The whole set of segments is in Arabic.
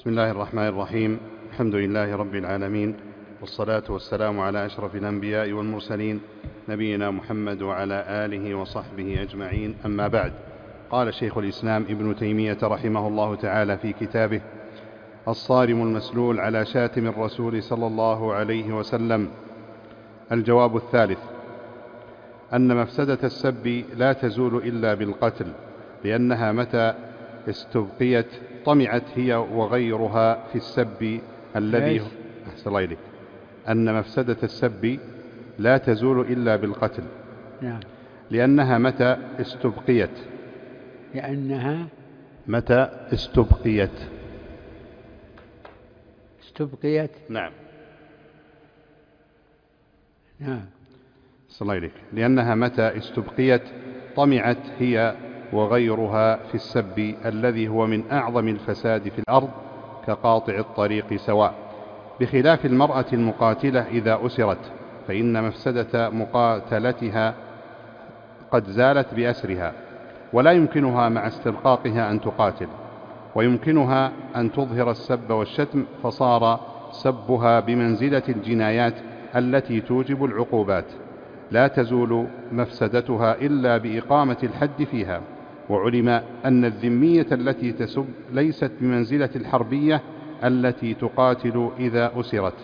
بسم الله الرحمن الرحيم. الحمد لله رب العالمين، والصلاة والسلام على أشرف الأنبياء والمرسلين، نبينا محمد وعلى آله وصحبه أجمعين. أما بعد، قال شيخ الإسلام ابن تيمية رحمه الله تعالى في كتابه الصارم المسلول على شاتم الرسول صلى الله عليه وسلم: الجواب الثالث: أن مفسدة السب لا تزول إلا بالقتل، لأنها متى استبقيت طمعت هي وغيرها في السب الذي أحسن الله إليك. أن مفسدة السب لا تزول إلا بالقتل، لأنها متى استبقيت نعم أحسن الله إليك. لأنها متى استبقيت طمعت هي وغيرها في السب الذي هو من أعظم الفساد في الأرض كقاطع الطريق سواء، بخلاف المرأة المقاتلة إذا أسرت، فإن مفسدة مقاتلتها قد زالت بأسرها، ولا يمكنها مع استرقاقها أن تقاتل، ويمكنها أن تظهر السب والشتم، فصار سبها بمنزلة الجنايات التي توجب العقوبات، لا تزول مفسدتها إلا بإقامة الحد فيها. وعلم أن الذمية التي تسب ليست بمنزلة الحربية التي تقاتل إذا أسرت،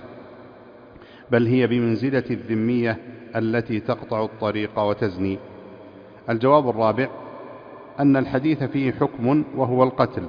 بل هي بمنزلة الذمية التي تقطع الطريق وتزني. الجواب الرابع: أن الحديث فيه حكم وهو القتل،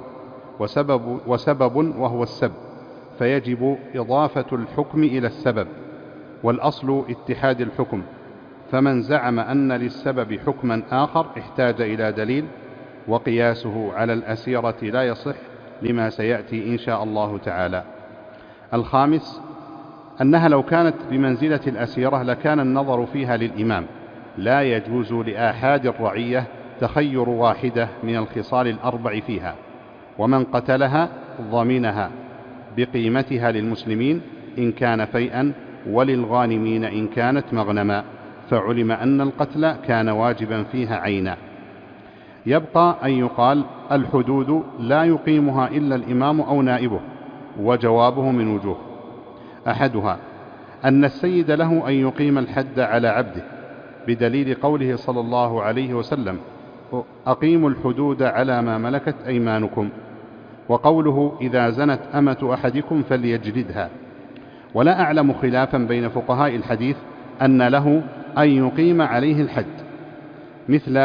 وسبب وهو السب، فيجب إضافة الحكم إلى السبب، والأصل اتحاد الحكم، فمن زعم أن للسبب حكما آخر احتاج إلى دليل، وقياسه على الأسيرة لا يصح لما سيأتي إن شاء الله تعالى. الخامس: أنها لو كانت بمنزلة الأسيرة لكان النظر فيها للإمام، لا يجوز لآحاد الرعية تخير واحدة من الخصال الأربع فيها، ومن قتلها ضمنها بقيمتها للمسلمين إن كان فيئا، وللغانمين إن كانت مغنما، فعلم أن القتل كان واجبا فيها عينا. يبقى أن يقال: الحدود لا يقيمها إلا الإمام أو نائبه، وجوابه من وجوه: أحدها أن السيد له أن يقيم الحد على عبده، بدليل قوله صلى الله عليه وسلم: أقيموا الحدود على ما ملكت أيمانكم، وقوله: إذا زنت أمة أحدكم فليجلدها. ولا أعلم خلافا بين فقهاء الحديث أن له أن يقيم عليه الحد، مثل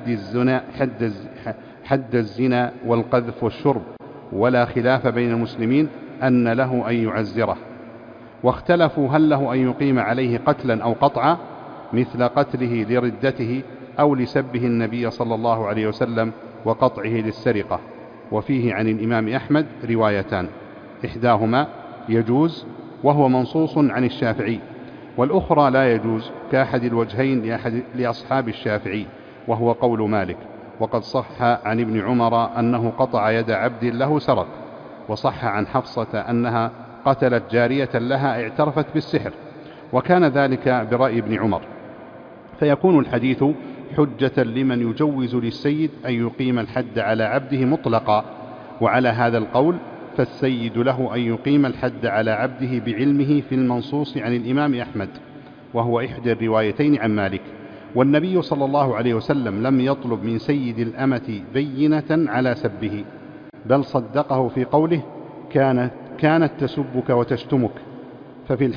حد الزنا والقذف والشرب، ولا خلاف بين المسلمين أن له أن يعزره. واختلفوا هل له أن يقيم عليه قتلا أو قطعا، مثل قتله لردته أو لسبه النبي صلى الله عليه وسلم وقطعه للسرقة. وفيه عن الإمام أحمد روايتان: إحداهما يجوز وهو منصوص عن الشافعي، والأخرى لا يجوز كأحد الوجهين لأصحاب الشافعي، وهو قول مالك. وقد صح عن ابن عمر أنه قطع يد عبد له سرق، وصح عن حفصة أنها قتلت جارية لها اعترفت بالسحر، وكان ذلك برأي ابن عمر، فيكون الحديث حجة لمن يجوز للسيد أن يقيم الحد على عبده مطلقا. وعلى هذا القول فالسيد له أن يقيم الحد على عبده بعلمه في المنصوص عن الإمام أحمد، وهو إحدى الروايتين عن مالك. والنبي صلى الله عليه وسلم لم يطلب من سيد الأمة بينة على سبه، بل صدقه في قوله: كانت تسبك وتشتمك، ففي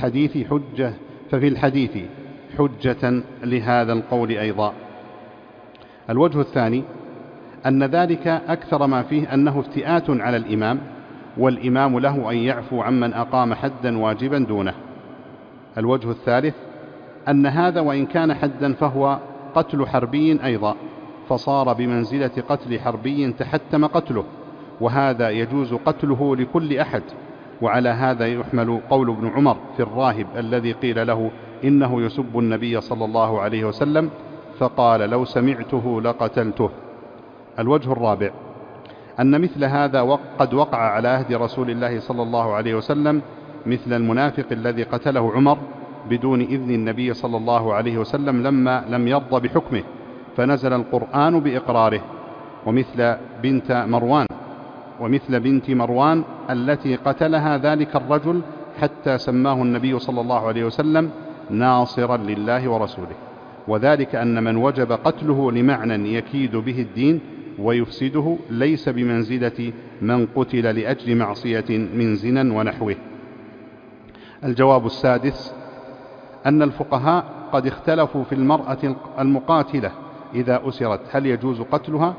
الحديث حجة لهذا القول أيضا. الوجه الثاني أن ذلك أكثر ما فيه أنه افتئات على الإمام، والإمام له أن يعفو عمن أقام حدا واجبا دونه. الوجه الثالث أن هذا وإن كان حدا فهو قتل حربي أيضا، فصار بمنزلة قتل حربي تحتم قتله، وهذا يجوز قتله لكل أحد. وعلى هذا يحمل قول ابن عمر في الراهب الذي قيل له إنه يسب النبي صلى الله عليه وسلم، فقال: لو سمعته لقتلته. الوجه الرابع أن مثل هذا قد وقع على عهد رسول الله صلى الله عليه وسلم، مثل المنافق الذي قتله عمر بدون إذن النبي صلى الله عليه وسلم لما لم يرضى بحكمه، فنزل القرآن بإقراره. ومثل بنت مروان ومثل بنت مروان التي قتلها ذلك الرجل حتى سماه النبي صلى الله عليه وسلم ناصرا لله ورسوله. وذلك أن من وجب قتله لمعنى يكيد به الدين ويفسده ليس بمنزلة من قتل لأجل معصية من زنا ونحوه. الجواب السادس أن الفقهاء قد اختلفوا في المرأة المقاتلة إذا أسرت هل يجوز قتلها،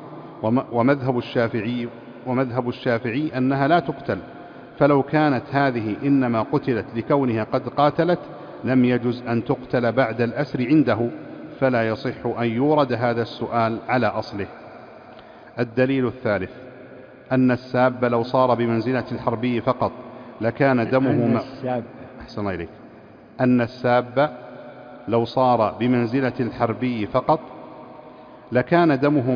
ومذهب الشافعي أنها لا تقتل، فلو كانت هذه إنما قتلت لكونها قد قاتلت لم يجز أن تقتل بعد الأسر عنده، فلا يصح أن يورد هذا السؤال على أصله. الدليل الثالث أن الساب لو صار بمنزلة الحربي فقط لكان دمه أحسن الله إليك. أن الساب لو صار بمنزلة الحربي فقط لكان دمه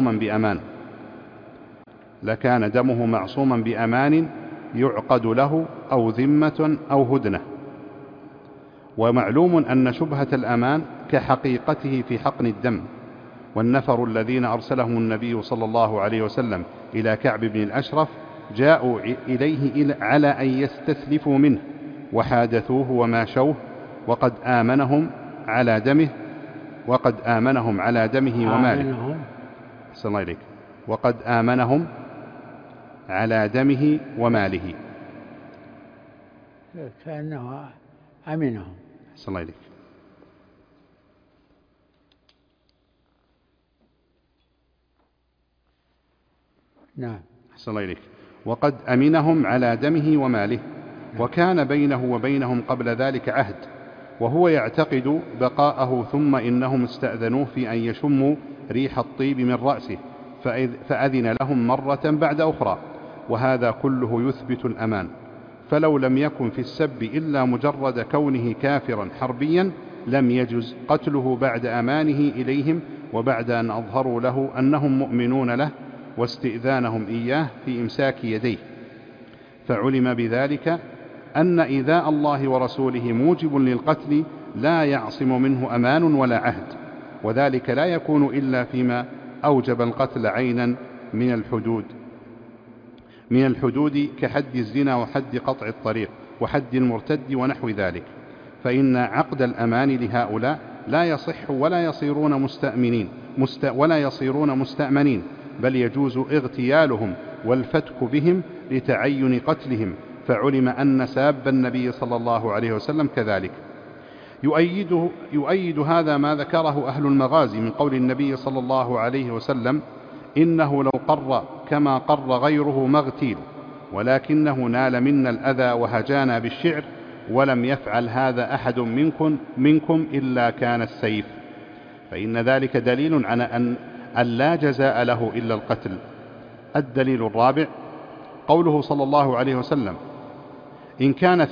معصوما بأمان يعقد له أو ذمة أو هدنة. ومعلوم أن شبهة الأمان كحقيقته في حقن الدم. والنفر الذين أرسلهم النبي صلى الله عليه وسلم إلى كعب بن الأشرف جاءوا إليه على أن يستسلفوا منه وحادثوه وماشوه وقد آمنهم على دمه وماله. أحسن الله إليك. وقد آمنهم على دمه وماله كأنه أمنهم. أحسن الله إليك. نعم. أحسن الله إليك. وقد أمنهم على دمه وماله. وكان بينه وبينهم قبل ذلك عهد وهو يعتقد بقاءه، ثم إنهم استأذنوه في أن يشموا ريح الطيب من رأسه فأذن لهم مرة بعد أخرى، وهذا كله يثبت الأمان. فلو لم يكن في السب إلا مجرد كونه كافرا حربيا لم يجز قتله بعد أمانه إليهم وبعد أن أظهروا له أنهم مؤمنون له واستئذانهم إياه في إمساك يديه. فعلم بذلك أن إيذاء الله ورسوله موجب للقتل لا يعصم منه أمان ولا عهد، وذلك لا يكون إلا فيما أوجب القتل عينا من الحدود كحد الزنا وحد قطع الطريق وحد المرتد ونحو ذلك. فإن عقد الأمان لهؤلاء لا يصح ولا يصيرون مستأمنين، بل يجوز اغتيالهم والفتك بهم لتعين قتلهم. فعلم أن ساب النبي صلى الله عليه وسلم كذلك. يؤيد هذا ما ذكره أهل المغازي من قول النبي صلى الله عليه وسلم إنه لو قر كما قر غيره مغتيل، ولكنه نال منا الأذى وهجانا بالشعر، ولم يفعل هذا أحد منكم إلا كان السيف. فإن ذلك دليل على أن لا جزاء له إلا القتل. الدليل الرابع قوله صلى الله عليه وسلم إن كان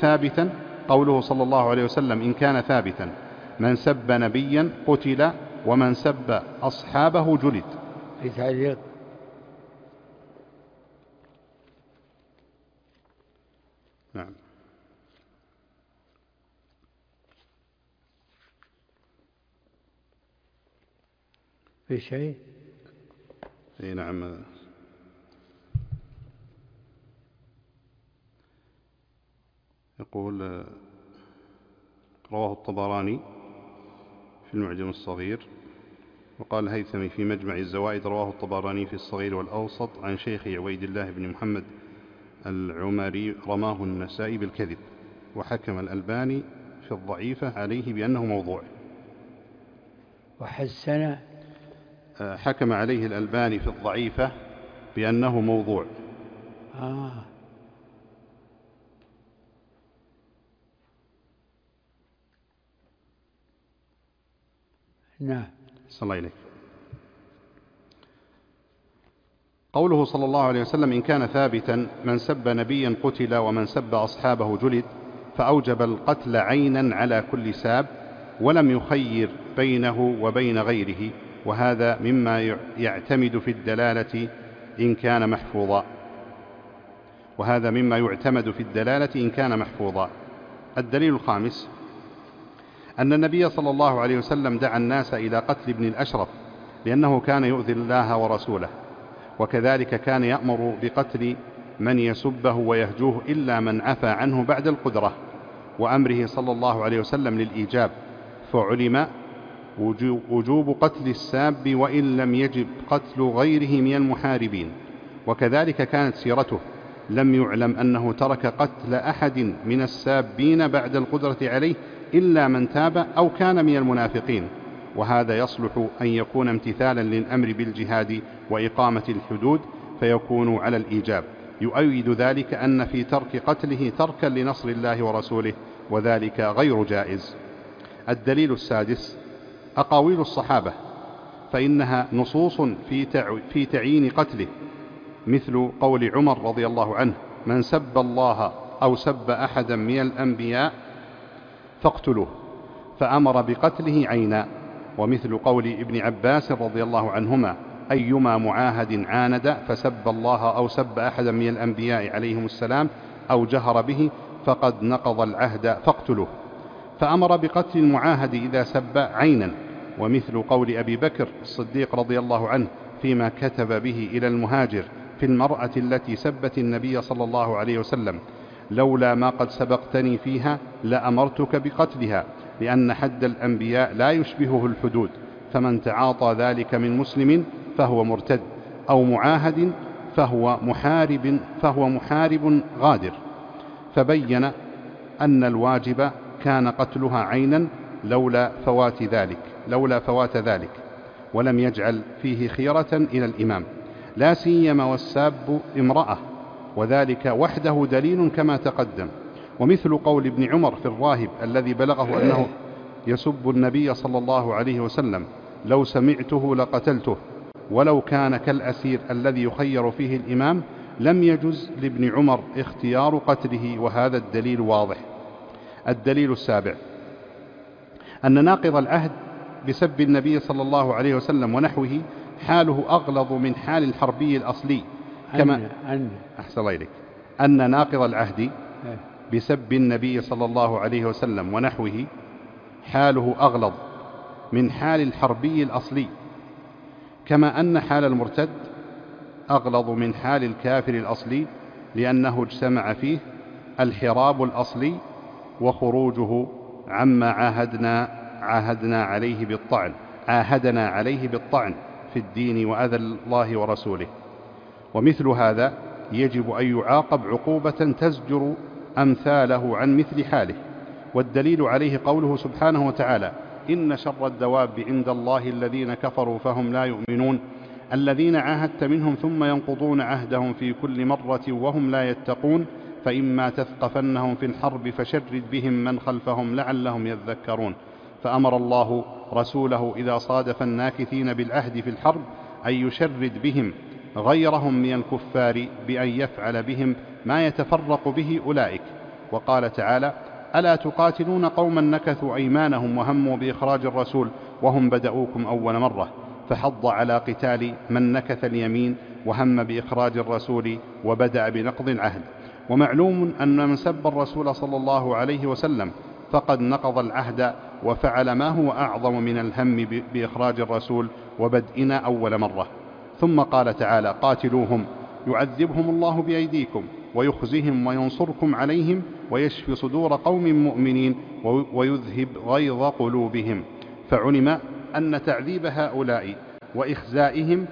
ثابتا من سب نبيا قتل ومن سب أصحابه جلد. نعم. في شيء؟ نعم. يقول رواه الطبراني في المعجم الصغير، وقال الهيثمي في مجمع الزوائد رواه الطبراني في الصغير والأوسط عن شيخ عبيد الله بن محمد العمري رماه النسائي بالكذب، وحكم الألباني في الضعيفة عليه بأنه موضوع. وحسن حكم عليه الألباني في الضعيفة بأنه موضوع. نعم. صلى الله عليه. قوله صلى الله عليه وسلم إن كان ثابتا من سب نبيا قتل ومن سب أصحابه جلد، فأوجب القتل عينا على كل ساب ولم يخير بينه وبين غيره، وهذا مما يعتمد في الدلالة إن كان محفوظا. الدليل الخامس أن النبي صلى الله عليه وسلم دعا الناس إلى قتل ابن الأشرف لأنه كان يؤذي الله ورسوله، وكذلك كان يأمر بقتل من يسبه ويهجوه إلا من عفى عنه بعد القدرة، وأمره صلى الله عليه وسلم للإيجاب، فعلم وجوب قتل الساب وإن لم يجب قتل غيره من المحاربين. وكذلك كانت سيرته، لم يعلم أنه ترك قتل أحد من السابين بعد القدرة عليه إلا من تاب أو كان من المنافقين، وهذا يصلح أن يكون امتثالا للأمر بالجهاد وإقامة الحدود فيكون على الإيجاب. يؤيد ذلك أن في ترك قتله تركا لنصر الله ورسوله، وذلك غير جائز. الدليل السادس أقاويل الصحابة، فإنها نصوص في تعيين قتله، مثل قول عمر رضي الله عنه: من سب الله أو سب أحدا من الأنبياء فاقتلوه، فأمر بقتله عينا. ومثل قول ابن عباس رضي الله عنهما: أيما معاهد عاند فسب الله أو سب أحدا من الأنبياء عليهم السلام أو جهر به فقد نقض العهد فاقتلوه، فأمر بقتل المعاهد إذا سب عينا. ومثل قول أبي بكر الصديق رضي الله عنه فيما كتب به إلى المهاجر في المرأة التي سبت النبي صلى الله عليه وسلم: لولا ما قد سبقتني فيها لأمرتك بقتلها، لأن حد الأنبياء لا يشبهه الحدود، فمن تعاطى ذلك من مسلم فهو مرتد، أو معاهد فهو محارب غادر. فبين أن الواجب كان قتلها عينا لولا فوات ذلك، ولم يجعل فيه خيرة إلى الإمام، لا سيما والساب امرأة، وذلك وحده دليل كما تقدم. ومثل قول ابن عمر في الراهب الذي بلغه أنه يسب النبي صلى الله عليه وسلم: لو سمعته لقتلته، ولو كان كالأسير الذي يخير فيه الإمام لم يجز لابن عمر اختيار قتله، وهذا الدليل واضح. الدليل السابع أن ناقض العهد بسب النبي صلى الله عليه وسلم ونحوه حاله أغلظ من حال الحربي الأصلي، كما أحسن الله إليك، أن ناقض العهد بسب النبي صلى الله عليه وسلم ونحوه حاله أغلظ من حال الحربي الأصلي، كما أن حال المرتد أغلظ من حال الكافر الأصلي، لأنه اجتمع فيه الحراب الأصلي وخروجه عما عاهدنا عليه بالطعن في الدين وأذى الله ورسوله. ومثل هذا يجب أن يعاقب عقوبة تزجر أمثاله عن مثل حاله. والدليل عليه قوله سبحانه وتعالى: إن شر الدواب عند الله الذين كفروا فهم لا يؤمنون، الذين عاهدت منهم ثم ينقضون عهدهم في كل مرة وهم لا يتقون، فإما تثقفنهم في الحرب فشرد بهم من خلفهم لعلهم يذكرون. فأمر الله رسوله إذا صادف الناكثين بالعهد في الحرب أن يشرد بهم غيرهم من الكفار بأن يفعل بهم ما يتفرق به أولئك. وقال تعالى: ألا تقاتلون قوما نكثوا أيمانهم وهموا بإخراج الرسول وهم بدؤوكم أول مرة، فحض على قتال من نكث اليمين وهم بإخراج الرسول وبدأ بنقض العهد. ومعلوم أن من سب الرسول صلى الله عليه وسلم فقد نقض العهد وفعل ما هو أعظم من الهم بإخراج الرسول وبدئنا أول مرة. ثم قال تعالى: قاتلوهم يعذبهم الله بأيديكم ويخزهم وينصركم عليهم ويشفي صدور قوم مؤمنين ويذهب غيظ قلوبهم. فعلم أن تعذيب هؤلاء وإخزائهم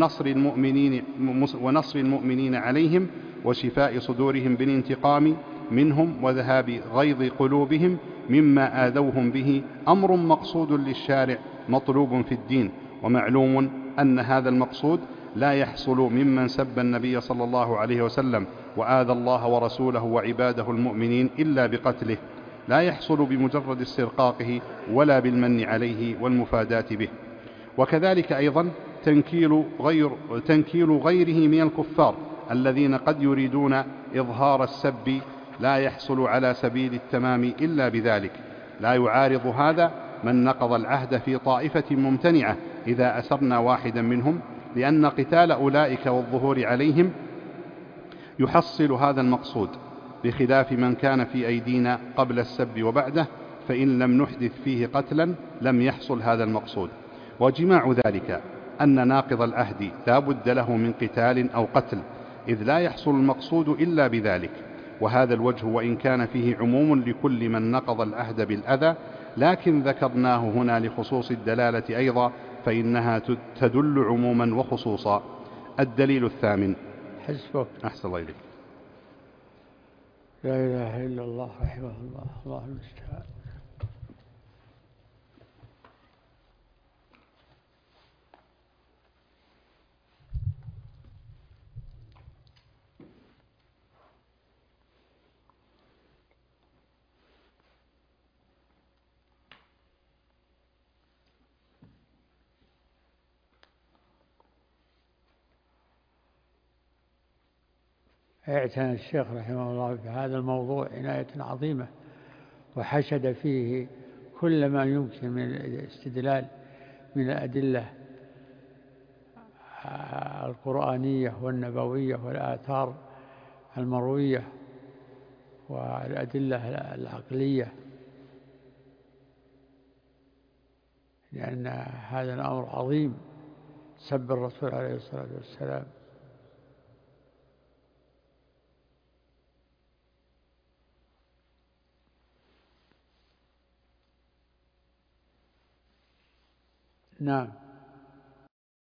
ونصر المؤمنين عليهم وشفاء صدورهم بالانتقام منهم وذهاب غيظ قلوبهم مما آذوهم به أمر مقصود للشارع مطلوب في الدين. ومعلوم أن هذا المقصود لا يحصل ممن سب النبي صلى الله عليه وسلم وآذى الله ورسوله وعباده المؤمنين إلا بقتله، لا يحصل بمجرد استرقاقه ولا بالمن عليه والمفاداة به. وكذلك أيضا تنكيل غيره من الكفار الذين قد يريدون إظهار السب لا يحصل على سبيل التمام إلا بذلك. لا يعارض هذا من نقض العهد في طائفة ممتنعة إذا أسرنا واحدا منهم، لأن قتال أولئك والظهور عليهم يحصل هذا المقصود، بخلاف من كان في أيدينا قبل السب وبعده، فإن لم نحدث فيه قتلا لم يحصل هذا المقصود. وجماع ذلك أن ناقض العهد لا بد له من قتال أو قتل، إذ لا يحصل المقصود إلا بذلك. وهذا الوجه وإن كان فيه عموم لكل من نقض العهد بالأذى، لكن ذكرناه هنا لخصوص الدلالة أيضا، فإنها تدل عموما وخصوصا. الدليل الثامن. حسبك. أحسن الله إليك. لا إله إلا الله رحمه الله. الله المستعان. اعتنى الشيخ رحمه الله بهذا الموضوع عناية عظيمة، وحشد فيه كل ما يمكن من الاستدلال من الأدلة القرآنية والنبوية والآثار المروية والأدلة العقلية، لأن هذا الأمر عظيم، سب الرسول عليه الصلاة والسلام. نعم.